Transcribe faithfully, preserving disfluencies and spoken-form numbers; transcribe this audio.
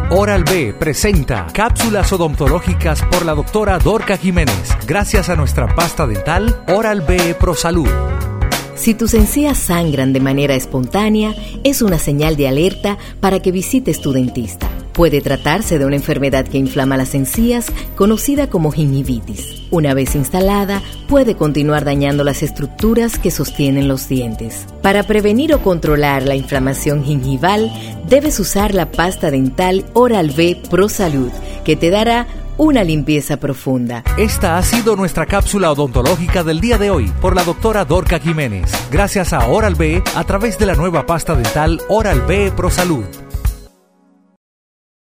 Oral-B presenta cápsulas odontológicas por la doctora Dorca Jiménez, gracias a nuestra pasta dental Oral-B ProSalud. Si tus encías sangran de manera espontánea, es una señal de alerta para que visites tu dentista. Puede tratarse de una enfermedad que inflama las encías, conocida como gingivitis. Una vez instalada, puede continuar dañando las estructuras que sostienen los dientes. Para prevenir o controlar la inflamación gingival, debes usar la pasta dental Oral-B ProSalud, que te dará una limpieza profunda. Esta ha sido nuestra cápsula odontológica del día de hoy por la doctora Dorca Jiménez, gracias a Oral-B a través de la nueva pasta dental Oral-B ProSalud.